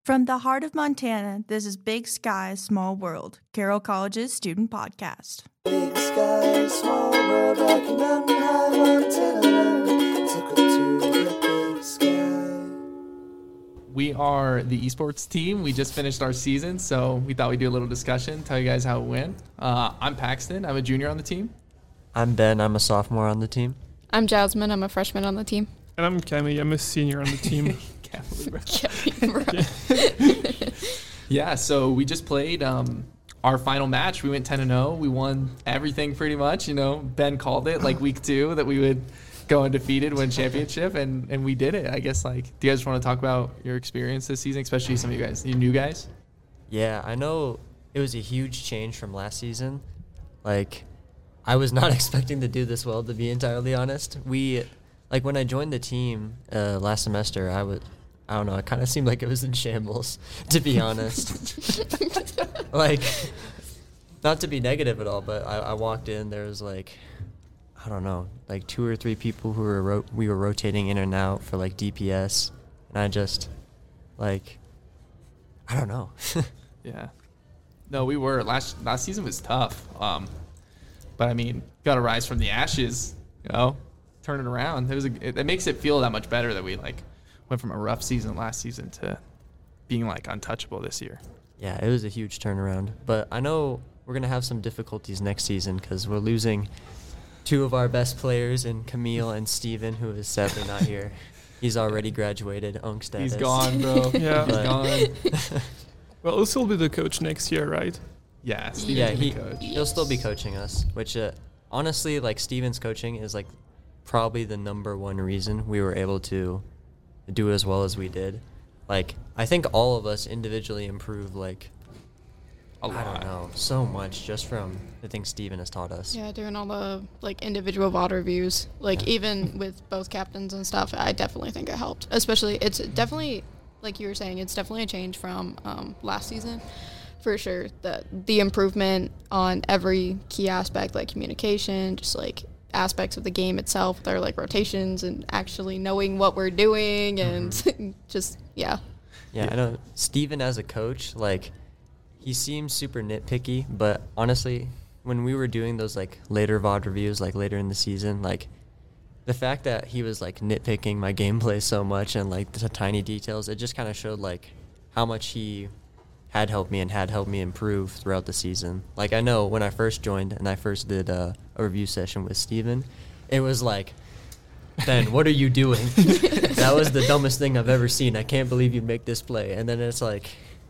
From the heart of Montana, this is Big Sky, Small World, Carroll College's student podcast. Big sky, small world, Rocky Mountain High, Montana. Took her to the big sky. We are the esports team. We just finished our season, so we thought we'd do a little discussion, tell you guys how it went. I'm Paxton. I'm a junior on the team. I'm Ben. I'm a sophomore on the team. I'm Jasmine. I'm a freshman on the team. And I'm Cami. I'm a senior on the team. Yeah, so we just played our final match. We went 10-0. We won everything pretty much. You know, Ben called it like week 2 that we would go undefeated, win championship, and we did it. I guess, like, do you guys want to talk about your experience this season, especially some of you guys, you new guys? Yeah, I know it was a huge change from last season. Like, I was not expecting to do this well, to be entirely honest. When I joined the team last semester, I don't know, it kind of seemed like it was in shambles, to be honest. Like, not to be negative at all, but I walked in, there was like, I don't know, like 2 or 3 people who we were rotating in and out for like DPS, and I just, like, I don't know. Yeah. No, we were. Last season was tough. But I mean, got to rise from the ashes, you know, turn it around. It makes it feel that much better that we like went from a rough season last season to being like untouchable this year. Yeah, it was a huge turnaround. But I know we're going to have some difficulties next season because we're losing 2 of our best players in Camille and Steven, who is sadly not here. He's already graduated, Unk status. He's gone, bro. Yeah. He's gone. Well, he'll still be the coach next year, right? Yeah, Steven's the coach. He'll still be coaching us, which honestly, like, Steven's coaching is like probably the number one reason we were able to do as well as we did. Like, I think all of us individually improved, like, a lot. I don't know, so much just from the things Steven has taught us. Yeah, doing all the, like, individual VOD reviews. Like, even with both captains and stuff, I definitely think it helped. Especially, it's definitely, like you were saying, it's definitely a change from last season. For sure, the improvement on every key aspect, like communication, just, like, aspects of the game itself, with our like rotations and actually knowing what we're doing and just yeah, I know Steven as a coach, like, he seems super nitpicky, but honestly when we were doing those like later VOD reviews, like later in the season, like the fact that he was like nitpicking my gameplay so much and like the tiny details, it just kind of showed like how much he had helped me improve throughout the season. Like, I know when I first joined and I first did a review session with Steven, it was like, Ben, what are you doing? That was the dumbest thing I've ever seen. I can't believe you'd make this play. And then it's like,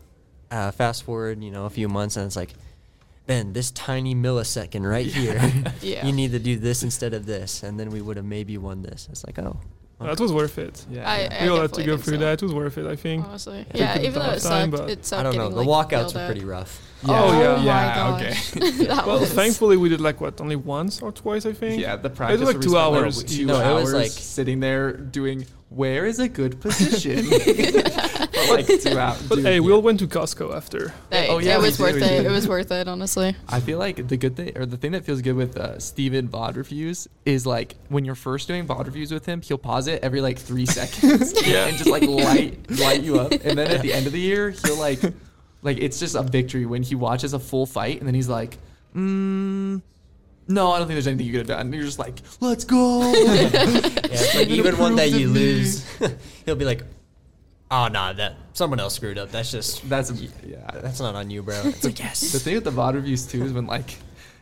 fast forward, a few months, and it's like, Ben, this tiny millisecond right here, yeah. You need to do this instead of this, and then we would have maybe won this. It's like, oh. That was worth it. Yeah, we all had to go through that. It was worth it, I think. Honestly. Yeah, even though it sucked I don't know. The walkouts were pretty rough. Yeah. Oh, yeah. My gosh. Okay. Well, thankfully we did like only once or twice, I think. Yeah, the practice. It was like 2 hours. 2 No, hours it was like sitting there doing where is a good position for like 2 hours. But hey, we all went to Costco after. It was worth it. It was worth it, honestly. I feel like the good thing, or the thing that feels good with Steven VOD reviews is like when you're first doing VOD reviews with him, he'll pause it every like 3 seconds and just like light you up, and then at the end of the year he'll like it's just a victory when he watches a full fight and then he's like, no, I don't think there's anything you could have done. And you're just like, let's go. It's like even one that you lose, he'll be like, oh, nah, that someone else screwed up. That's not on you, bro. It's like, yes. The thing with the VOD reviews too is when like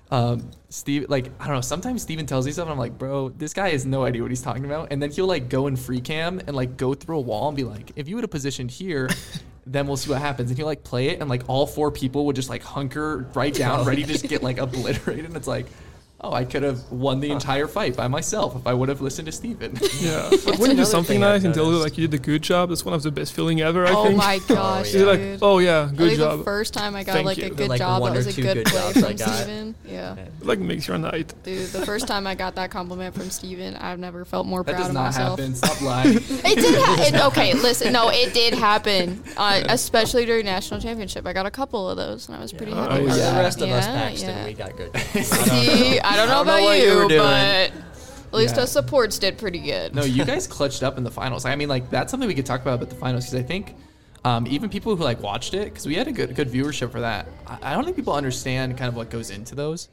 Steve, like, I don't know, sometimes Steven tells me stuff and I'm like, bro, this guy has no idea what he's talking about. And then he'll like go in free cam and like go through a wall and be like, if you would have positioned here, then we'll see what happens. And he'll like play it and like all 4 people would just like hunker right down, ready to just get like obliterated. And it's like, oh, I could have won the entire fight by myself if I would have listened to Steven. Yeah. But when you do something nice and tell you like you did a good job, that's one of the best feeling ever, I think. Oh my gosh, You're dude. like, oh yeah, good job. The first time I got Thank like you. a good Like job, one that or was a two good good play jobs I from got. Steven. Yeah. It like makes your night. Dude, the first time I got that compliment from Steven, I've never felt more That proud does of not myself. happen. Stop lying. It did happen. Okay, listen. No, it did happen. Especially during national championship. I got a couple of those, and I was pretty happy. Oh, with yeah. that. The rest of us, Yeah, Paxton, yeah. we got good. See, I don't know what about you were you, doing. but at least us supports did pretty good. No, you guys clutched up in the finals. I mean, like, that's something we could talk about the finals, because I think even people who like watched it, because we had a good viewership for that. I don't think people understand kind of what goes into those.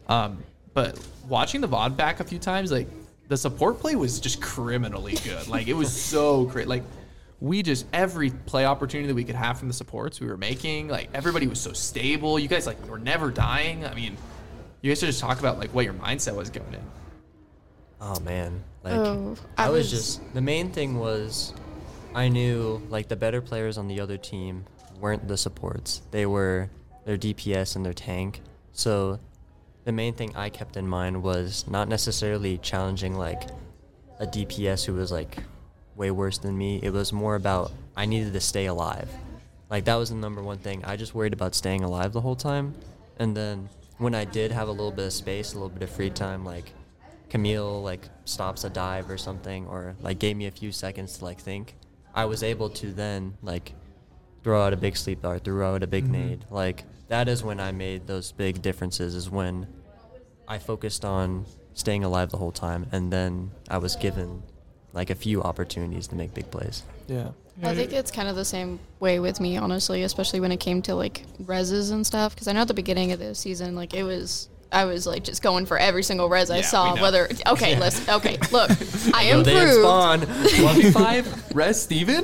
But watching the VOD back a few times, like the support play was just criminally good. Like it was so great. Like we just, every play opportunity that we could have from the supports we were making, like everybody was so stable. You guys like were never dying. I mean, you guys should just talk about like what your mindset was going in. Oh man, like I was just, the main thing was I knew like the better players on the other team weren't the supports. They were their DPS and their tank. So the main thing I kept in mind was not necessarily challenging like a DPS who was like way worse than me. It was more about I needed to stay alive. Like that was the number one thing. I just worried about staying alive the whole time. And then when I did have a little bit of space, a little bit of free time, like Camille like stops a dive or something, or like gave me a few seconds to like think, I was able to then like throw out a big sleep dart, throw out a big nade. Like that is when I made those big differences, is when I focused on staying alive the whole time, and then I was given like a few opportunities to make big plays. Yeah. I think it's kind of the same way with me, honestly, especially when it came to like reses and stuff. Because I know at the beginning of the season, like I was like just going for every single res I saw. Whether listen, look, I improved. 1v5 res Steven.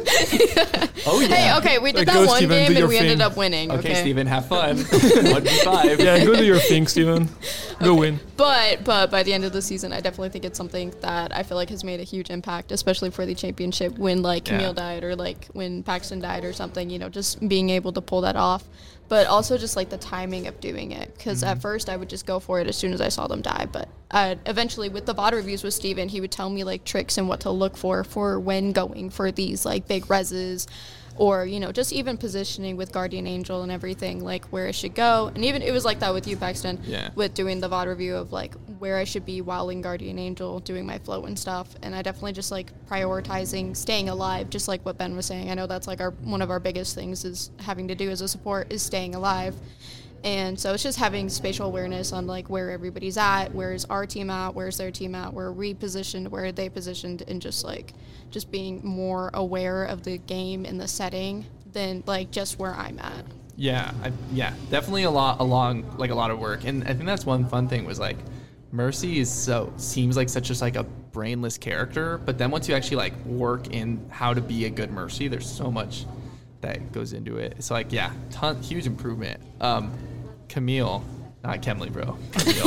Oh yeah. Hey, okay, we did Like, that go, one Steven, game do and we your ended thing. up winning. Okay, Okay, Steven, have fun. 1v5. Yeah, go do your thing, Steven. Go win. But by the end of the season, I definitely think it's something that I feel like has made a huge impact, especially for the championship when like Camille died or like when Paxton died or something, you know, just being able to pull that off. But also just like the timing of doing it, because at first I would just go for it as soon as I saw them die. But eventually with the VOD reviews with Steven, he would tell me like tricks and what to look for when going for these like big reses, or, you know, just even positioning with Guardian Angel and everything, like where it should go. And even it was like that with you, Paxton, with doing the VOD review of like where I should be while in Guardian Angel, doing my flow and stuff. And I definitely just like prioritizing staying alive, just like what Ben was saying. I know that's like one of our biggest things is having to do as a support is staying alive. And so it's just having spatial awareness on like where everybody's at, where's our team at, where's their team at, where are we positioned, where are they positioned, and just being more aware of the game and the setting than like just where I'm at. Yeah, definitely a lot of work, and I think that's one fun thing was like Mercy seems like such just like a brainless character, but then once you actually like work in how to be a good Mercy, there's so much that goes into it. It's like huge improvement. Camille, not Kemley, bro.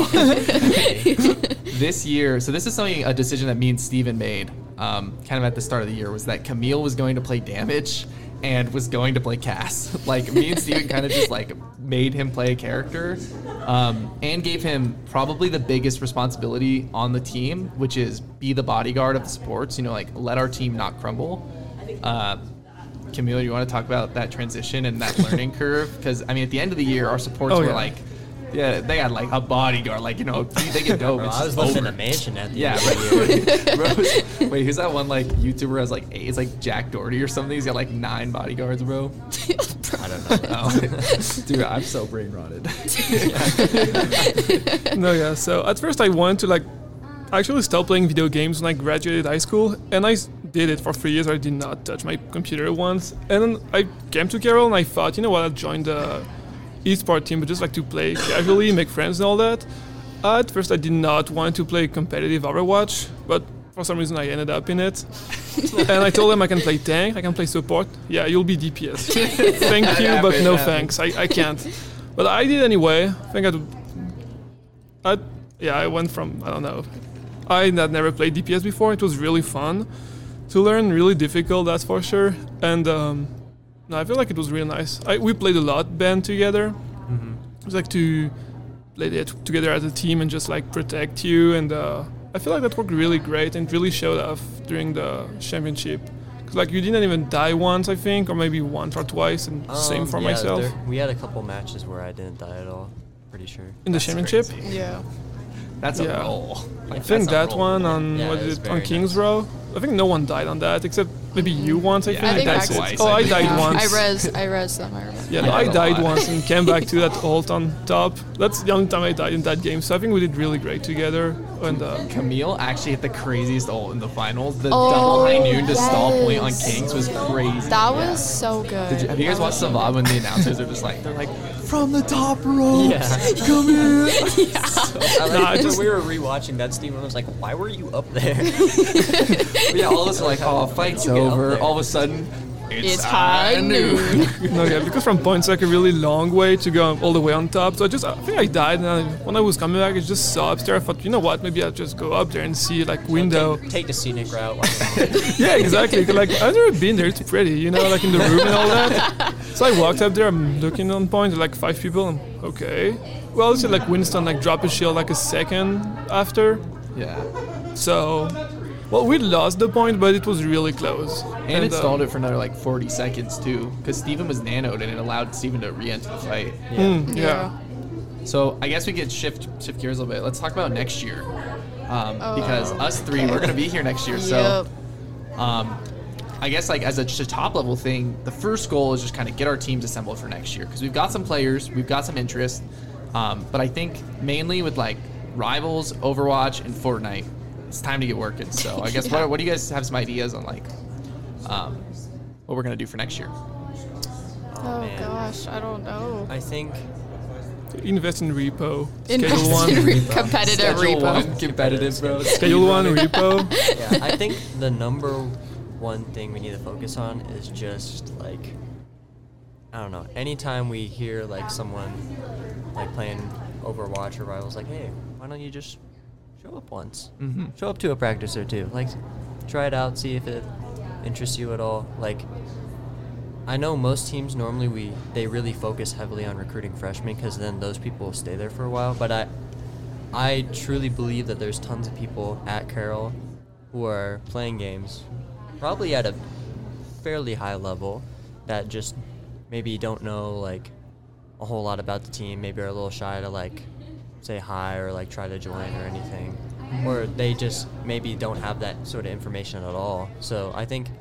Camille. This year, so this is a decision that me and Steven made kind of at the start of the year, was that Camille was going to play damage and was going to play Cass. Like me and Steven kind of just like made him play a character and gave him probably the biggest responsibility on the team, which is be the bodyguard of the supports, you know, like let our team not crumble. Camille, you want to talk about that transition and that learning curve? Because, I mean, at the end of the year, our supports were like, they got like a bodyguard, like, you know, they get dope. Bro, I was living in a mansion at the end of the year. Wait, who's that one like YouTuber has like 8? It's like Jack Doherty or something. He's got like 9 bodyguards, bro. I don't know. Dude, I'm so brain rotted. No, yeah. So at first I wanted to like actually stop playing video games when I graduated high school, and I did it for 3 years. I did not touch my computer once, and then I came to Carroll and I thought, you know what, I'll join the eSport team, but just like to play casually, make friends and all that. At first I did not want to play competitive Overwatch, but for some reason I ended up in it. And I told them I can play tank, I can play support. Yeah, you'll be DPS. Thank you, but no thanks. I can't. But I did anyway. I think I went from, I don't know. I had never played DPS before. It was really fun to learn, really difficult, that's for sure. And no, I feel like it was really nice. We played a lot, Ben, together. Mm-hmm. It was like to play together as a team and just like protect you. And I feel like that worked really great and really showed off during the championship. Because like you didn't even die once, I think, or maybe once or twice, and same for myself. We had a couple matches where I didn't die at all, pretty sure. In the championship? Crazy. Yeah. That's a roll. I think that one on on King's Row. I think no one died on that except maybe you once, I Yeah, think. I think That's back it. twice, Oh, I I think. died Yeah, once. I res them. I remember. Yeah, no, I I died a died lot. once and came back to that ult on top. That's the only time I died in that game. So I think we did really great together. And Camille actually hit the craziest ult in the finals. The Oh, double high noon to stall point on yes. Kings was crazy. That was so good. Have you guys watched the VOD when the announcers are just like, they're like, from the top rope, Yeah. come here. I like Nah, when just- we were rewatching that, Steven was like, "Why were you up there?" But yeah, all of us are like, oh, fight's You get up over. there. All of a sudden, It's high noon. no, yeah, because from point's like a really long way to go all the way on top. So I think I died. And when I was coming back, I just saw upstairs. I thought, you know what? Maybe I'll just go up there and see like window. Take the scenic route. Yeah, exactly. 'Cause, like I've never been there. It's pretty, you know, like in the room and all that. So I walked up there. I'm looking on point. Like 5 people. I'm okay. Well, it's like Winston like drop a shield like a second after. yeah. So, well, we lost the point, but it was really close. And it stalled it for another like 40 seconds too, because Steven was nanoed and it allowed Steven to re-enter the fight. Yeah. So I guess we could shift gears a little bit. Let's talk about next year, because us three we're gonna be here next year. So I guess like as a just a top level thing, the first goal is just kind of get our teams assembled for next year because we've got some players, we've got some interest, but I think mainly with like Rivals, Overwatch, and Fortnite, it's time to get working. So I guess Yeah. what do you guys have some ideas on like what we're gonna do for next year? Oh man. gosh, I don't know. I think Invest in repo. Invest Schedule one. in competitive Schedule repo. one, competitive, bro. Schedule one repo. yeah, I think the number one thing we need to focus on is just like, I don't know, anytime we hear like someone like playing Overwatch or Rivals, like, hey, why don't you just show up once? Mm-hmm. Show up to a practice or two. Like, try it out, see if it interests you at all. Like, I know most teams normally they really focus heavily on recruiting freshmen because then those people will stay there for a while. But I truly believe that there's tons of people at Carroll who are playing games, probably at a fairly high level, that just maybe don't know like a whole lot about the team. Maybe are a little shy to like say hi or like try to join or anything, or they just maybe don't have that sort of information at all. So I think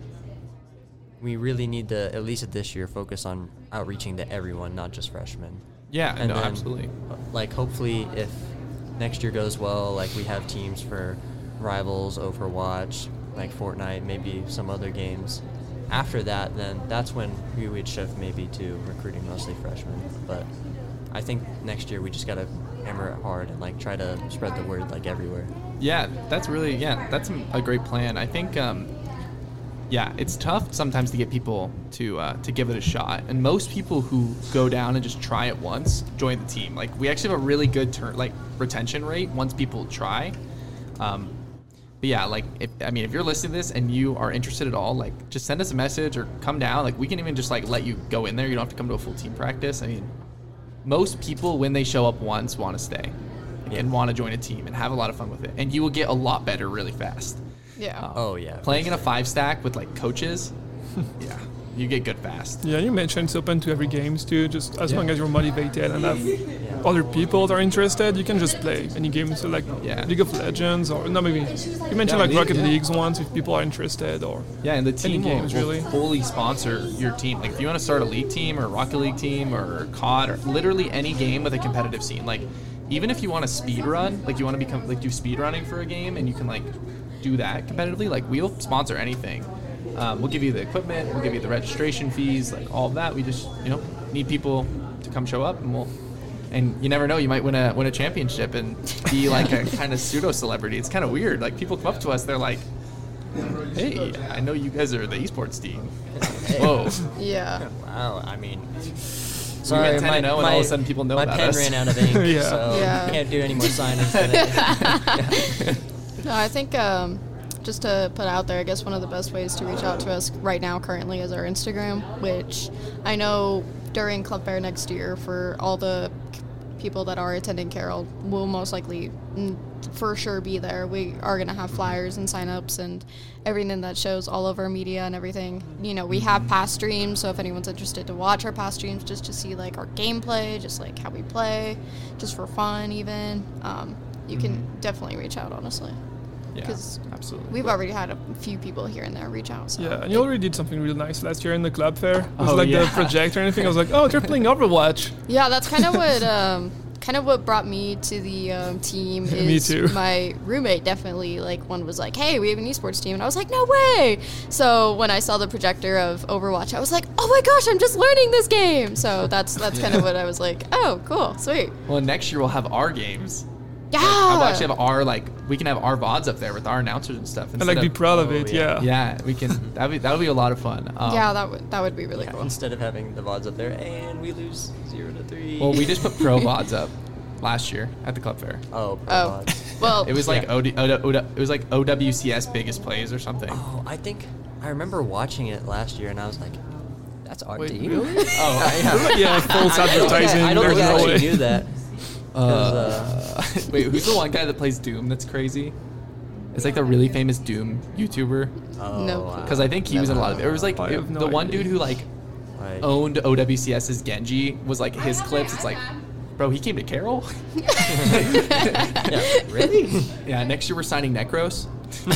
we really need to, at least this year, focus on outreaching to everyone, not just freshmen. Yeah, And no, then, absolutely. Like, hopefully, if next year goes well, like, we have teams for Rivals, Overwatch, like Fortnite, maybe some other games. After that, then that's when we would shift maybe to recruiting mostly freshmen. But I think next year we just got to hammer it hard and, like, try to spread the word, like, everywhere. Yeah, that's a great plan. I think, yeah, it's tough sometimes to get people to give it a shot. And most people who go down and just try it once join the team. Like, we actually have a really good retention rate once people try. But yeah, like, if you're listening to this and you are interested at all, like, just send us a message or come down. Like, we can even just like let you go in there. You don't have to come to a full team practice. I mean, most people when they show up once want to stay and want to join a team and have a lot of fun with it. And you will get a lot better really fast. Yeah. Oh, yeah. Playing in a 5-stack with like coaches, yeah, you get good fast. Yeah, you mentioned it's open to every games too. Just as Yeah. long as you're motivated and have other people that are interested, you can just play any games. So like Yeah. League of Legends or no, maybe you mentioned like League, Rocket yeah. Leagues once if people are interested or Yeah, and the team will, games, really. fully sponsor your team. Like, if you want to start a league team or a Rocket League team or COD or literally any game with a competitive scene, like, even if you want to speed run, like, you want to become like do speed running for a game and you can like do that competitively, like, we'll sponsor anything. We'll give you the equipment, we'll give you the registration fees, like all of that. We just need people to come show up, and you never know, you might win a championship and be like a kind of pseudo celebrity. It's kind of weird. Like, people come up to us, they're like, "Hey, I know you guys are the esports team." Whoa. Yeah. Wow, I mean, We sorry, went 10-0 and all of a sudden people know my about pen us. ran out of ink, Yeah. so Yeah. can't do any more signings today. No, I think just to put out there, I guess one of the best ways to reach out to us right now currently is our Instagram, which I know during Club Fair next year for all the people that are attending Carroll will most likely for sure be there. We are going to have flyers and signups and everything that shows all of our media and everything. We have past streams, so if anyone's interested to watch our past streams just to see like our gameplay, just like how we play, just for fun even, you can definitely reach out, honestly. Yeah, because absolutely. we've already had a few people here and there reach out. So Yeah, and you already did something really nice last year in the club fair. It was Oh, like yeah. the projector and anything. I was like, oh, they're playing Overwatch. Yeah, that's kind of what brought me to the team. Me Is too. My roommate definitely one was like, "Hey, we have an esports team," and I was like, "No way!" So when I saw the projector of Overwatch, I was like, "Oh my gosh, I'm just learning this game!" So that's kind of what I was like, "Oh, cool, sweet." Well, next year we'll have our games. Yeah. I'll actually have we can have our VODs up there with our announcers and stuff. And instead be of- proud of Oh, it, yeah. yeah. Yeah, we can. That'll be a lot of fun. Yeah, that would be really Yeah, cool. instead of having the VODs up there and we lose 0-3. Well, we just put pro VODs up last year at the club fair. Oh, pro Oh, VODs. well, It was like Yeah. it was like OWCS biggest plays or something. Oh, I remember watching it last year and I was like, that's our Wait, team. really? Oh, Yeah, false advertising. I don't think there's I no actually way. knew that. 'Cause, wait, who's the one guy that plays Doom? That's crazy. It's like the really famous Doom YouTuber. oh, No. wow. Because I think he was in a lot of it. It was like I have no the one idea. dude who like Like, owned OWCS's Genji was like his clips. It's like, bro, he came to Carroll. yeah, really? Yeah, next year we're signing Necros.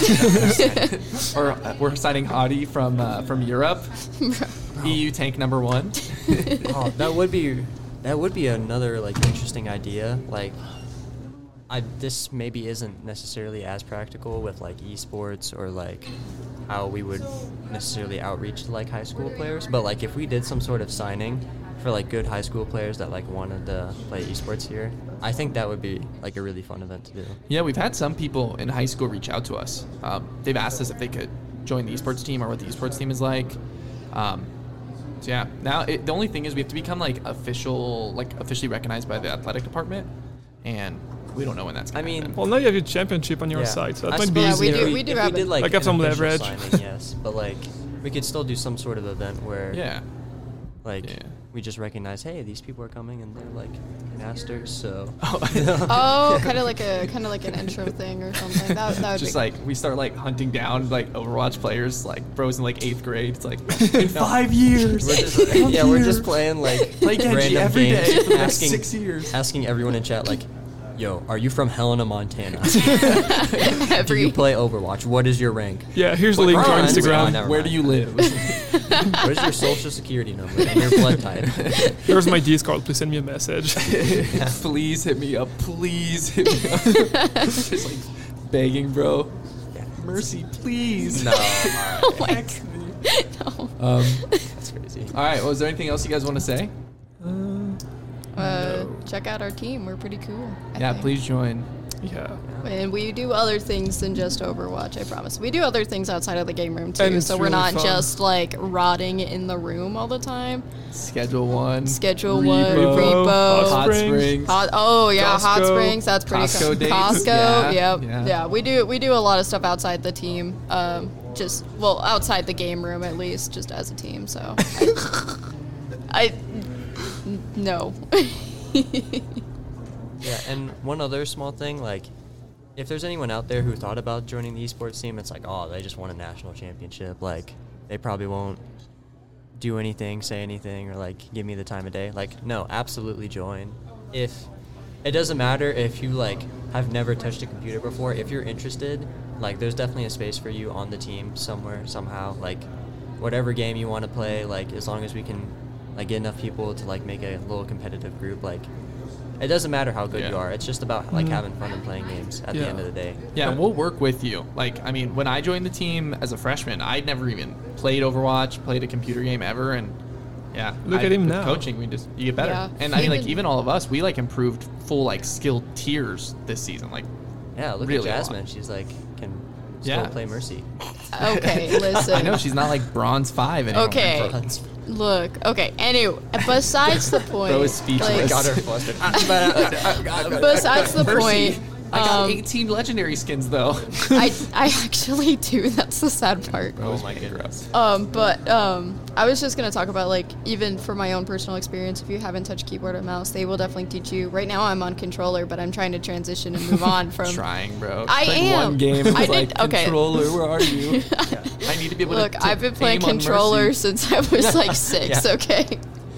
Or we're signing Hadi from Europe. EU tank number 1. Oh, that would be another like interesting idea. Like, this maybe isn't necessarily as practical with like esports or like how we would necessarily outreach to like high school players. But like if we did some sort of signing for like good high school players that like wanted to play esports here, I think that would be like a really fun event to do. Yeah, we've had some people in high school reach out to us. They've asked us if they could join the esports team or what the esports team is like. So yeah, now the only thing is we have to become like officially recognized by the athletic department, and we don't know when that's. I Gonna mean, happen. Well, now you have your championship on your Yeah. site, so I that might be suppose we easier. do- we if have we it. did like Like, have an some official leverage. signing, yes, but like we could still do some sort of event where yeah, like Yeah. we just recognize, hey, these people are coming and they're like masters, so Oh, kind of like an intro thing or something. That would just be like we start like hunting down like Overwatch players, like bros in like 8th grade. It's like in 5 years. we're just yeah, we're just playing like Play Genji random every games, day for the next asking 6 years. asking everyone in chat like, yo, are you from Helena, Montana? Do every. you play Overwatch? What is your rank? Yeah, here's the link to our Bronze. Oh, Instagram. never Where mind. do you live? What is your social security number and your blood type? Here's my Discord. Please send me a message. Please hit me up. Please hit me up. Just like begging, bro. Mercy, please. No, Oh my Text me. No. that's crazy. All right. Well, is there anything else you guys want to say? Check out our team. We're pretty cool. I Yeah, think. please join. Yeah. And we do other things than just Overwatch, I promise. We do other things outside of the game room too, And it's so we're really not fun. just like rotting in the room all the time. Schedule 1. Schedule one, Repo, Repo, Hot Springs. Springs. Oh yeah, Hot Costco. Springs. That's pretty Costco cool. dates. Costco. Yeah, Yep. yeah. Yeah. We do a lot of stuff outside the team. Just outside the game room at least, just as a team. So no. Yeah, and one other small thing, like, if there's anyone out there who thought about joining the esports team, it's like, oh, they just won a national championship. Like, they probably won't do anything, say anything, or, like, give me the time of day. Like, no, absolutely join. If it doesn't matter if you, like, have never touched a computer before. If you're interested, like, there's definitely a space for you on the team somewhere, somehow. Like, whatever game you want to play, like, as long as we can, like, get enough people to, like, make a little competitive group, like, it doesn't matter how good Yeah. you are. It's just about like having fun and playing games at the Yeah. end of the day. Yeah, and we'll work with you. Like, I mean, when I joined the team as a freshman, I'd never even played Overwatch, played a computer game ever, and yeah. Look at him with now. Coaching, you get better. Yeah. And I mean, like, Even- even all of us, we like improved full like skill tiers this season. Like, Yeah, look Really a at lot. Jasmine. She's like can still Yeah. play Mercy. Okay, listen. I know she's not like bronze 5 anymore. Okay. Bronze. Look, okay. Anyway, besides the point, Bro is speechless. like, Got her flustered. besides the Mercy. point, I got um, 18 legendary skins though. I actually do. That's the sad part. Oh my goodness. But I was just gonna talk about like even for my own personal experience. If you haven't touched keyboard or mouse, they will definitely teach you. Right now, I'm on controller, but I'm trying to transition and move on from. Trying, bro. I Like am. One game, it I was did- like, okay. controller, where are you? I need to be able Look, to. I've been playing aim on controller Mercy. since I was like 6. Yeah. Okay.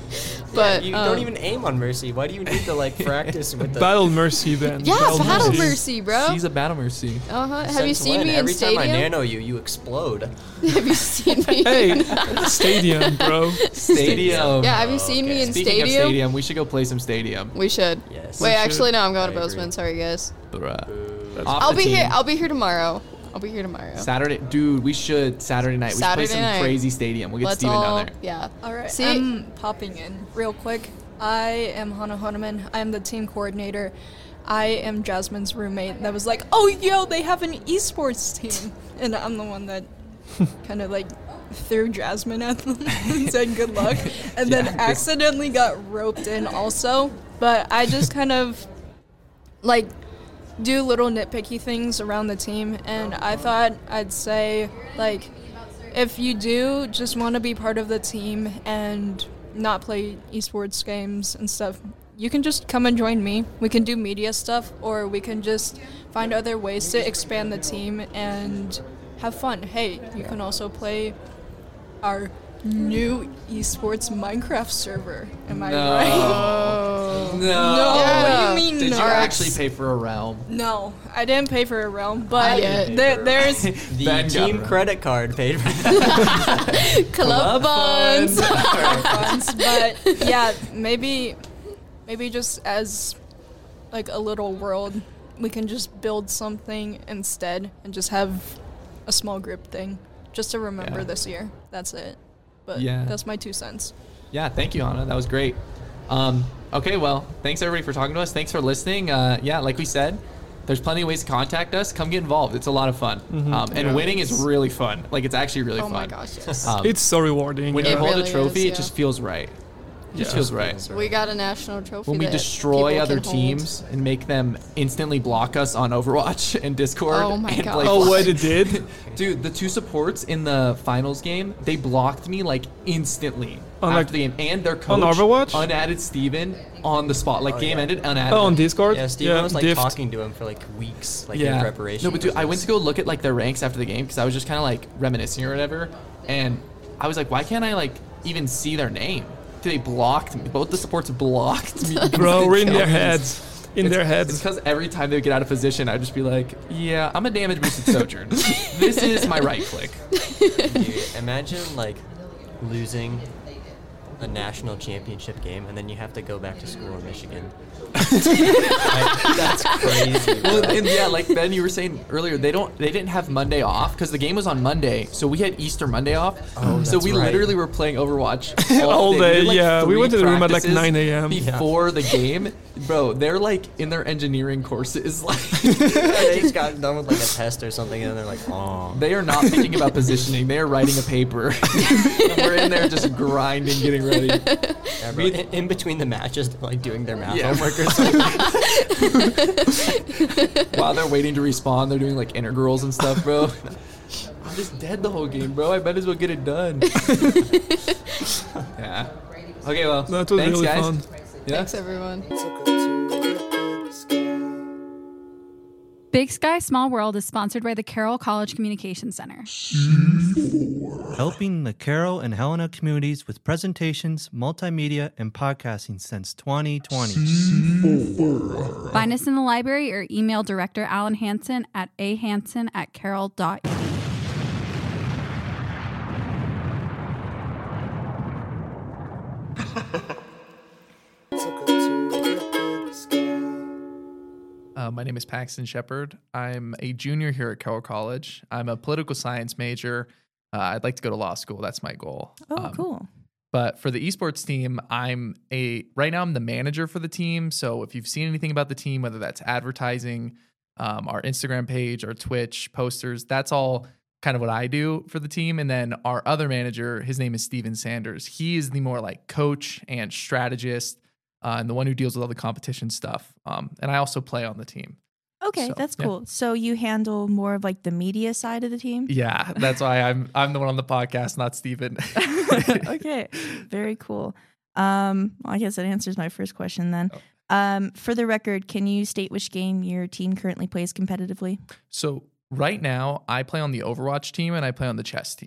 But You don't even aim on Mercy. Why do you need to like practice with the Battle Mercy then. yeah, Battle Mercy, bro. She's a battle mercy. Have you Since seen when? me in Every time I Stadium? nano you, you explode. Have you seen me? Hey, Stadium, bro. Stadium. Yeah, have you seen me in Speaking of Stadium? stadium, we should go play some stadium. We should. Yes. Wait, should. actually, no, I'm going I to agree. Bozeman. Sorry, guys. Bruh. I'll be here. I'll be here tomorrow. Saturday, dude. We should Saturday night. We should play Saturday some night. crazy stadium. We'll get Let's Steven all. down there. Yeah. All right, See, I'm popping in real quick. I am Hannah Honeman. I am the team coordinator. I am Jasmine's roommate that was like, oh, yo, they have an esports team. And I'm the one that kind of like threw Jasmine at them and said good luck. And then accidentally got roped in also. But I just kind of like do little nitpicky things around the team. And I thought I'd say, like, if you do just want to be part of the team and not play esports games and stuff, you can just come and join me. We can do media stuff, or we can just find other ways to expand the team and have fun. Hey, you can also play our new esports Minecraft server. Am I right? No. No, what do you mean Did no? you actually pay for a realm? No, I didn't pay for a realm, but did. there's The Ben got team it. credit card paid for that. club buns. funds, but yeah, maybe just as like a little world, we can just build something instead and just have a small group thing just to remember Yeah. this year. That's it. But Yeah. that's my 2 cents. Yeah, thank you, Anna. That was great. Okay, well, thanks everybody for talking to us. Thanks for listening. Yeah, like we said, there's plenty of ways to contact us. Come get involved. It's a lot of fun. And winning is really fun. Like, it's actually really Oh fun. my gosh, yes. It's so rewarding. When yeah. you hold really a trophy, is, it yeah. just feels right. It just Yeah. feels right. We got a national trophy. When we that destroy people other can hold. teams and make them instantly block us on Overwatch and Discord. Oh my and God. play Oh, Fortnite. what it did? Dude, the 2 supports in the finals game, they blocked me like instantly On, after like, the game. And their coach Overwatch? unadded Steven on the spot. Like, game ended, unadded. Oh, on Discord? Yeah, Steven was like Dift. talking to him for like weeks, like in preparation. No, but dude, I went to go look at like their ranks after the game because I was just kind of like reminiscing or whatever, and I was like, why can't I like even see their name? They blocked me. Both the supports blocked me. Bro, we're in They their killed me. heads. In their It's heads. because every time they would get out of position, I'd just be like, yeah, I'm a damage boosted Sojourn. This is my right click. Dude, imagine like losing a national championship game and then you have to go back to school in Michigan. That's crazy. Well, bro. and yeah, like Ben, you were saying earlier, they didn't have Monday off because the game was on Monday, so we had Easter Monday off. Oh, so that's we right. literally were playing Overwatch All We day, did, like, yeah. We 3 went to the room at, like, practices 9 a.m. before the game. Bro, they're like in their engineering courses, like They just got done with like a test or something and they're like, oh. they are not thinking about positioning. They are writing a paper. And we're in there just grinding, getting ready. Yeah, bro, in between the matches, they're like doing their math Yeah. homework or something. While they're waiting to respawn, they're doing like integrals and stuff, bro. I'm just dead the whole game, bro. I might as well get it done. Yeah. Okay, well, That was thanks, really guys. fun. Yeah. Thanks, everyone. Took her to the big sky. Big Sky Small World is sponsored by the Carroll College Communications Center. Helping the Carroll and Helena communities with presentations, multimedia, and podcasting since 2020. Find us in the library or email Director Alan Hansen at ahansen@carroll.edu. Took her to the big sky. My name is Paxton Shepard. I'm a junior here at Carroll College. I'm a political science major. I'd like to go to law school. That's my goal. Oh, cool. But for the esports team, right now I'm the manager for the team. So if you've seen anything about the team, whether that's advertising, our Instagram page, our Twitch posters, that's all kind of what I do for the team. And then our other manager, his name is Steven Sanders. He is the more like coach and strategist and the one who deals with all the competition stuff. And I also play on the team. Okay, So, that's yeah. cool. So you handle more of like the media side of the team? Yeah, that's why I'm the one on the podcast, not Steven. Okay, very cool. Well, I guess that answers my first question then. For the record, can you state which game your team currently plays competitively? So right now I play on the Overwatch team and I play on the chess team.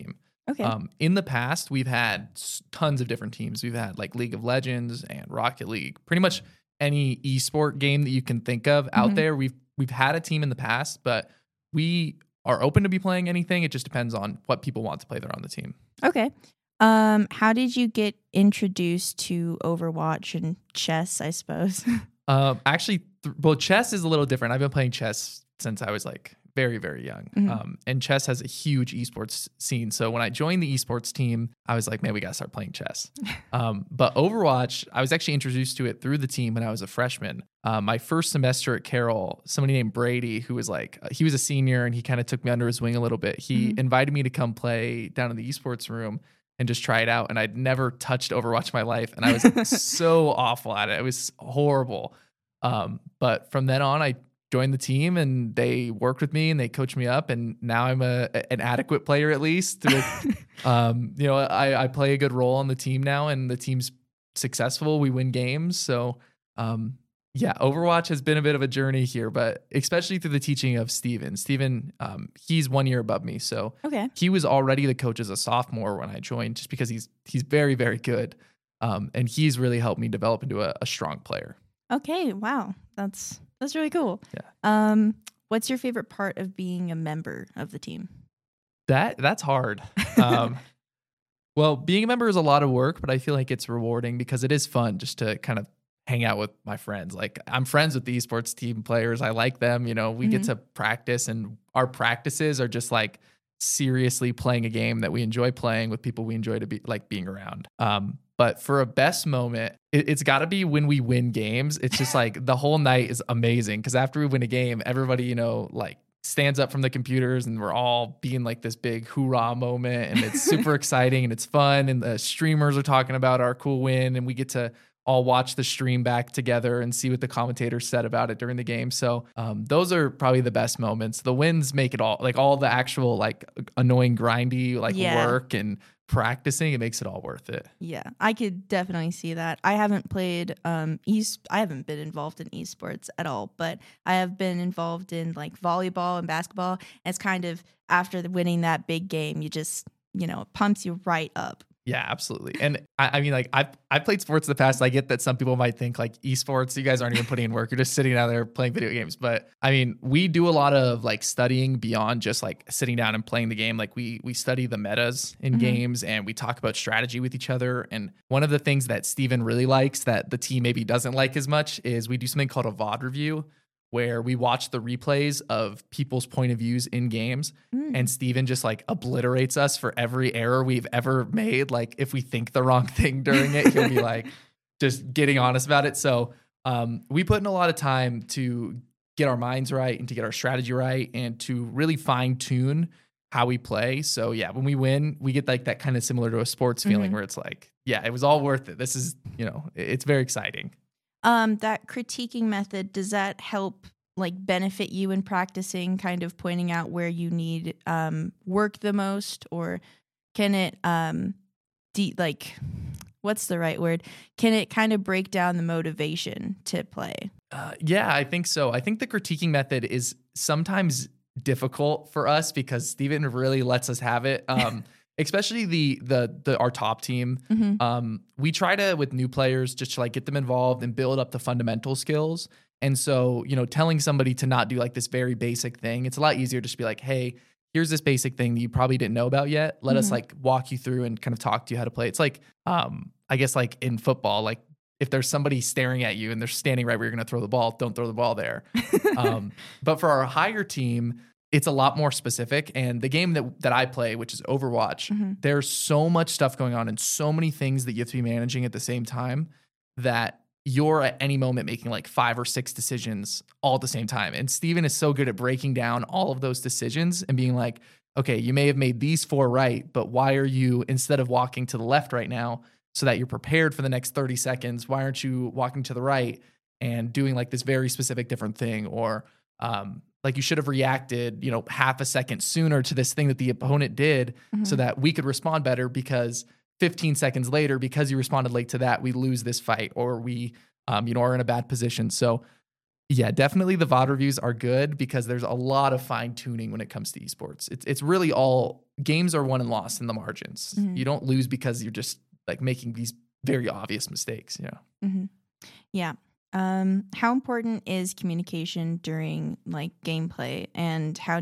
Okay. In the past, we've had tons of different teams. We've had like League of Legends and Rocket League. Pretty much any esport game that you can think of out there. We've had a team in the past, but we are open to be playing anything. It just depends on what people want to play there on the team. Okay. How did you get introduced to Overwatch and chess, I suppose? Actually, chess is a little different. I've been playing chess since I was like very, very young. And chess has a huge esports scene. So when I joined the esports team, I was like, man, we got to start playing chess. But Overwatch, I was actually introduced to it through the team when I was a freshman. My first semester at Carroll, somebody named Brady, who was like, he was a senior and he kind of took me under his wing a little bit. He invited me to come play down in the esports room and just try it out. And I'd never touched Overwatch in my life. And I was so awful at it. It was horrible. But from then on, I joined the team and they worked with me and they coached me up. And now I'm an adequate player, at least. I play a good role on the team now and the team's successful. We win games. So, Overwatch has been a bit of a journey here, but especially through the teaching of Steven. Steven, he's 1 year above me. So he was already the coach as a sophomore when I joined, just because he's very, very good. And he's really helped me develop into a strong player. Okay. Wow. That's really cool. Yeah. What's your favorite part of being a member of the team? That's hard. Well, being a member is a lot of work, but I feel like it's rewarding because it is fun just to kind of hang out with my friends. Like, I'm friends with the esports team players. I like them. We get to practice, and our practices are just like seriously playing a game that we enjoy playing with people we enjoy to be like being around. But for a best moment, it's got to be when we win games. It's just like the whole night is amazing because after we win a game, everybody, like stands up from the computers and we're all being like this big hoorah moment, and it's super exciting and it's fun. And the streamers are talking about our cool win, and we get to all watch the stream back together and see what the commentators said about it during the game. So those are probably the best moments. The wins make it all, like all the actual like annoying grindy work and practicing, it makes it all worth it. Yeah, I could definitely see that. I haven't played I haven't been involved in esports at all, but I have been involved in like volleyball and basketball. And it's kind of after winning that big game, you just, it pumps you right up. Yeah, absolutely. And I mean, like I've played sports in the past. I get that some people might think like esports, you guys aren't even putting in work. You're just sitting out there playing video games. But I mean, we do a lot of like studying beyond just like sitting down and playing the game. Like we study the metas in games and we talk about strategy with each other. And one of the things that Steven really likes that the team maybe doesn't like as much is we do something called a VOD review, where we watch the replays of people's point of views in games. And Steven just like obliterates us for every error we've ever made. Like if we think the wrong thing during it, he'll be like just getting honest about it. So we put in a lot of time to get our minds right and to get our strategy right and to really fine tune how we play. So yeah, when we win, we get like that kind of similar to a sports feeling where it's like, yeah, it was all worth it. This is, it's very exciting. That critiquing method, does that help like benefit you in practicing, kind of pointing out where you need work the most, or can it what's the right word? Can it kind of break down the motivation to play? Yeah, I think so. I think the critiquing method is sometimes difficult for us because Steven really lets us have it. Especially the our top team. We try to, with new players, just to like get them involved and build up the fundamental skills. And so, telling somebody to not do like this very basic thing, it's a lot easier just to be like, hey, here's this basic thing that you probably didn't know about yet. Let us like walk you through and kind of talk to you how to play. It's like, I guess like in football, like if there's somebody staring at you and they're standing right where you're going to throw the ball, don't throw the ball there. But for our higher team, it's a lot more specific. And the game that I play, which is Overwatch, there's so much stuff going on and so many things that you have to be managing at the same time that you're at any moment making like 5 or 6 decisions all at the same time. And Steven is so good at breaking down all of those decisions and being like, okay, you may have made these 4 right, but why are you, instead of walking to the left right now so that you're prepared for the next 30 seconds, why aren't you walking to the right and doing like this very specific different thing? Or, like you should have reacted, half a second sooner to this thing that the opponent did so that we could respond better, because 15 seconds later, because you responded late to that, we lose this fight, or we, are in a bad position. So Yeah, definitely the VOD reviews are good because there's a lot of fine tuning when it comes to esports. It's really all games are won and lost in the margins. Mhm. You don't lose because you're just like making these very obvious mistakes. Mm-hmm. Yeah. How important is communication during like gameplay, and how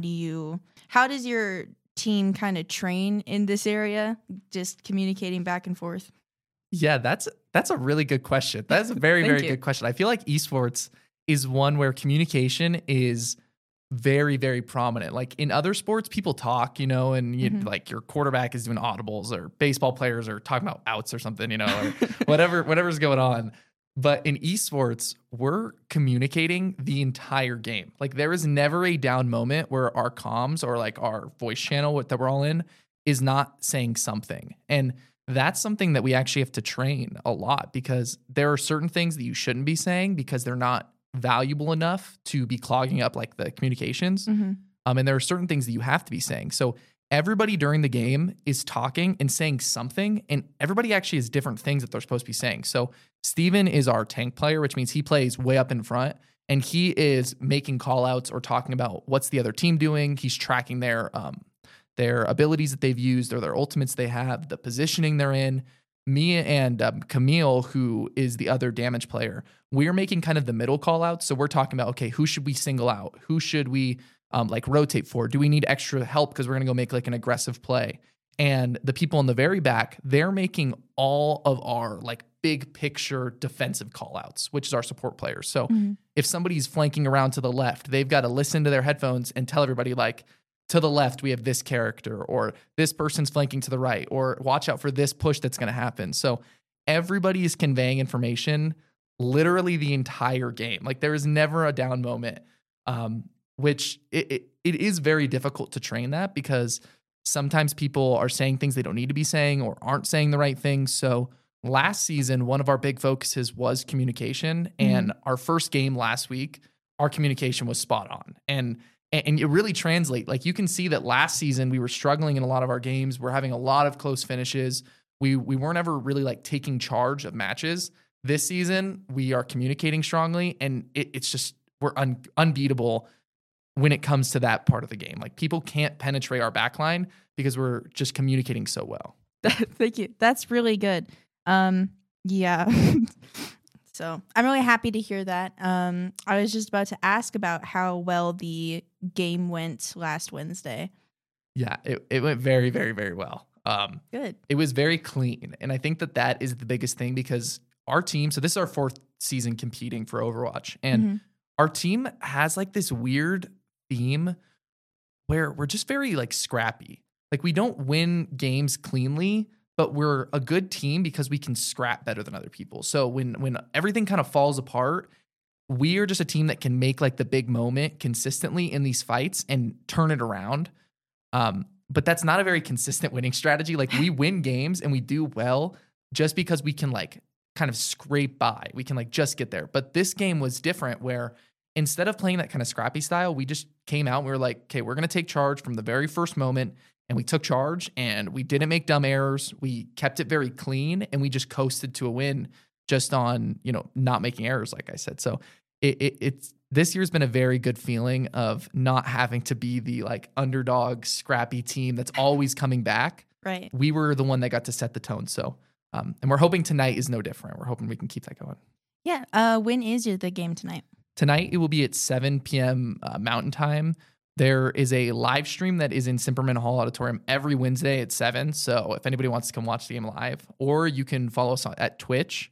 does your team kind of train in this area? Just communicating back and forth. Yeah, that's a really good question. That's a very, Thank very you. good question. I feel like esports is one where communication is very, very prominent. Like in other sports, people talk, and Mhm. like your quarterback is doing audibles, or baseball players are talking about outs or something, or whatever's going on. But in esports, we're communicating the entire game. Like there is never a down moment where our comms or like our voice channel that we're all in is not saying something. And that's something that we actually have to train a lot, because there are certain things that you shouldn't be saying because they're not valuable enough to be clogging up like the communications. Mm-hmm. And there are certain things that you have to be saying. So everybody during the game is talking and saying something, and everybody actually has different things that they're supposed to be saying. So Steven is our tank player, which means he plays way up in front, and he is making call outs or talking about what's the other team doing. He's tracking their abilities that they've used or their ultimates they have, the positioning they're in. Me and Camille, who is the other damage player, we're making kind of the middle call outs. So we're talking about, okay, who should we single out? Who should we like rotate for? Do we need extra help because we're going to go make like an aggressive play? And the people in the very back, they're making all of our like big picture defensive call outs, which is our support players. So if somebody's flanking around to the left, they've got to listen to their headphones and tell everybody like, to the left, we have this character, or this person's flanking to the right, or watch out for this push that's going to happen. So everybody is conveying information literally the entire game. Like there is never a down moment, which it is very difficult to train that, because sometimes people are saying things they don't need to be saying or aren't saying the right things. So last season, one of our big focuses was communication. And our first game last week, our communication was spot on. And it really translates. Like you can see that last season we were struggling in a lot of our games. We're having a lot of close finishes. We weren't ever really like taking charge of matches. This season we are communicating strongly, and it's just we're unbeatable when it comes to that part of the game. Like people can't penetrate our backline because we're just communicating so well. Thank you. That's really good. Yeah. So I'm really happy to hear that. I was just about to ask about how well the game went last Wednesday. Yeah, it went very, very, very well. Good. It was very clean. And I think that is the biggest thing, because our team, so this is our 4th season competing for Overwatch. And our team has like this weird theme where we're just very like scrappy. Like we don't win games cleanly, but we're a good team because we can scrap better than other people. So when everything kind of falls apart, we are just a team that can make like the big moment consistently in these fights and turn it around. But that's not a very consistent winning strategy. Like we win games and we do well just because we can like kind of scrape by. We can like just get there. But this game was different, where instead of playing that kind of scrappy style, we just came out and we were like, okay, we're going to take charge from the very first moment. And we took charge and we didn't make dumb errors. We kept it very clean and we just coasted to a win just on, not making errors, like I said. So it's this year's been a very good feeling of not having to be the like underdog, scrappy team that's always coming back. Right. We were the one that got to set the tone. So, and we're hoping tonight is no different. We're hoping we can keep that going. Yeah. When is the game tonight? Tonight, it will be at 7 p.m. Mountain Time. There is a live stream that is in Simperman Hall Auditorium every Wednesday at 7. So if anybody wants to come watch the game live, or you can follow us at Twitch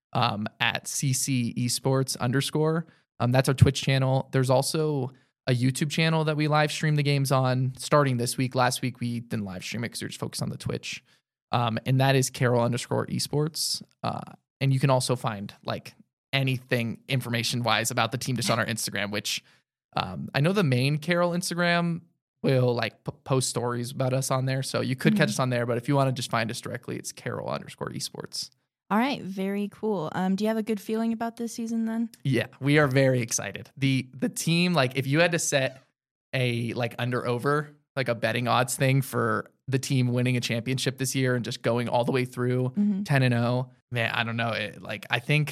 at CC Esports _. That's our Twitch channel. There's also a YouTube channel that we live stream the games on starting this week. Last week, we didn't live stream it because we were just focused on the Twitch. And that is Carol _esports. And you can also find like anything information wise about the team just on our Instagram, which I know the main Carol Instagram will like post stories about us on there. So you could catch us on there, but if you want to just find us directly, it's Carol _esports. All right. Very cool. Do you have a good feeling about this season then? Yeah, we are very excited. The team, like if you had to set a like under over, like a betting odds thing for the team winning a championship this year and just going all the way through 10-0, man, I don't know. I think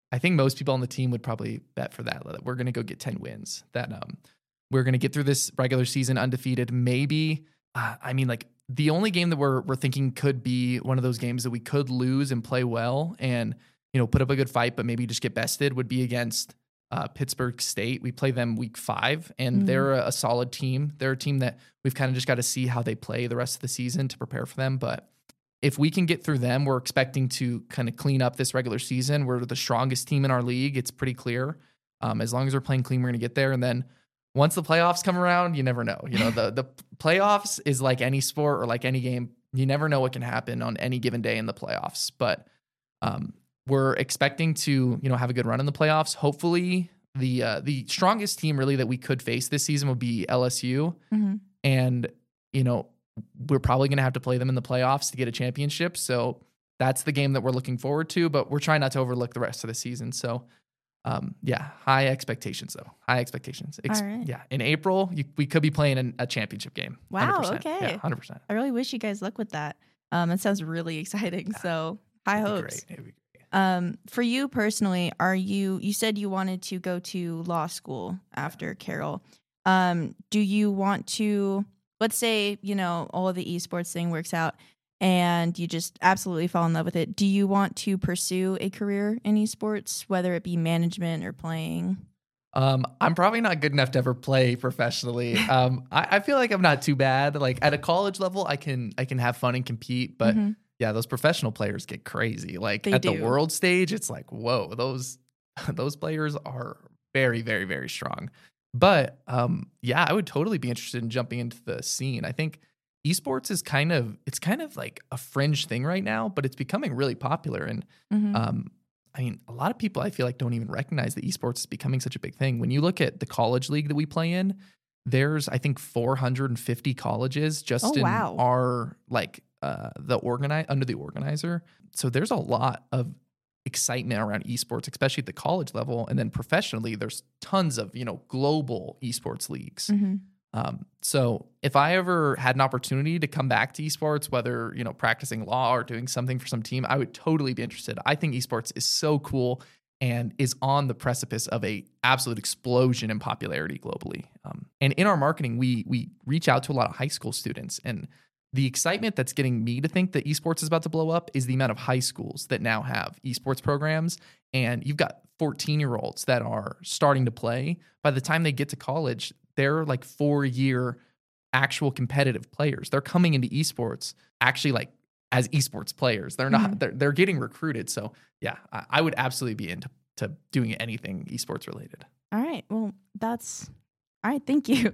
I think most people on the team would probably bet for that we're going to go get 10 wins, that we're going to get through this regular season undefeated. Maybe, like the only game that we're thinking could be one of those games that we could lose and play well and, put up a good fight, but maybe just get bested would be against Pittsburgh State. We play them week 5 and they're a solid team. They're a team that we've kind of just got to see how they play the rest of the season to prepare for them. But if we can get through them, we're expecting to kind of clean up this regular season. We're the strongest team in our league. It's pretty clear. As long as we're playing clean, we're going to get there. And then once the playoffs come around, you never know. The playoffs is like any sport or like any game. You never know what can happen on any given day in the playoffs. But we're expecting to, have a good run in the playoffs. Hopefully, the strongest team really that we could face this season would be LSU. And, we're probably going to have to play them in the playoffs to get a championship. So that's the game that we're looking forward to, but we're trying not to overlook the rest of the season. So, high expectations though. High expectations. All right. Yeah. In April, we could be playing a championship game. Wow. 100%. Okay. Yeah, 100%. I really wish you guys luck with that. It sounds really exciting. So high hopes. It'd be great. For you personally, you said you wanted to go to law school after Carroll. Do you want to, let's say, all of the esports thing works out and you just absolutely fall in love with it. Do you want to pursue a career in esports, whether it be management or playing? I'm probably not good enough to ever play professionally. I feel like I'm not too bad. Like at a college level, I can have fun and compete, but yeah, those professional players get crazy. Like They at do. the world stage, it's like, whoa, those players are very, very, very strong. But yeah, I would totally be interested in jumping into the scene. I think esports is kind of like a fringe thing right now, but it's becoming really popular. And a lot of people I feel like don't even recognize that esports is becoming such a big thing. When you look at the college league that we play in, there's I think 450 colleges just in our under the organizer. So there's a lot of excitement around esports, especially at the college level. And then professionally, there's tons of, global esports leagues. So if I ever had an opportunity to come back to esports, whether, practicing law or doing something for some team, I would totally be interested. I think esports is so cool and is on the precipice of a absolute explosion in popularity globally. And in our marketing, we reach out to a lot of high school students, and the excitement that's getting me to think that esports is about to blow up is the amount of high schools that now have esports programs. And you've got 14-year-olds that are starting to play. By the time they get to college, they're like 4-year actual competitive players. They're coming into esports actually like as esports players. They're not, they're getting recruited. So yeah, I would absolutely be into doing anything esports related. All right. Well, that's all right. Thank you.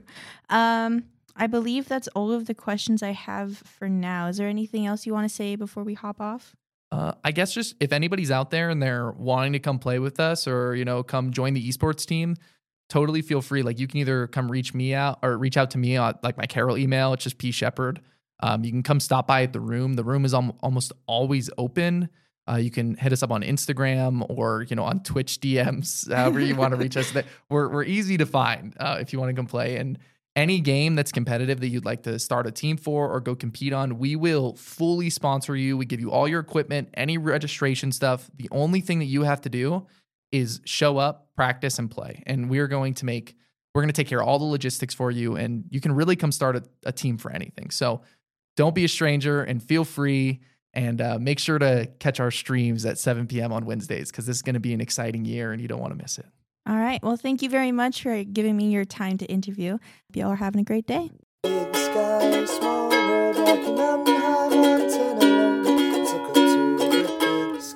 I believe that's all of the questions I have for now. Is there anything else you want to say before we hop off? I guess just if anybody's out there and they're wanting to come play with us or, come join the esports team, totally feel free. Like you can either come reach out to me on like my Carroll email. It's just pshepard. You can come stop by at the room. The room is almost always open. You can hit us up on Instagram or, on Twitch DMs, however you want to reach us. We're easy to find if you want to come play. And any game that's competitive that you'd like to start a team for or go compete on, we will fully sponsor you. We give you all your equipment, any registration stuff. The only thing that you have to do is show up, practice, and play. And we're going to take care of all the logistics for you. And you can really come start a team for anything. So don't be a stranger and feel free. And make sure to catch our streams at 7 p.m. on Wednesdays because this is going to be an exciting year and you don't want to miss it. All right. Well, thank you very much for giving me your time to interview. Hope you all are having a great day. Big sky, small world, like a mountain high, mountain alone. Took her to the big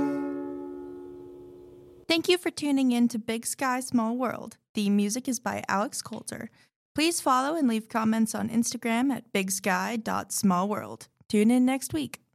sky. Thank you for tuning in to Big Sky, Small World. The music is by Alex Coulter. Please follow and leave comments on Instagram at bigsky.smallworld. Tune in next week.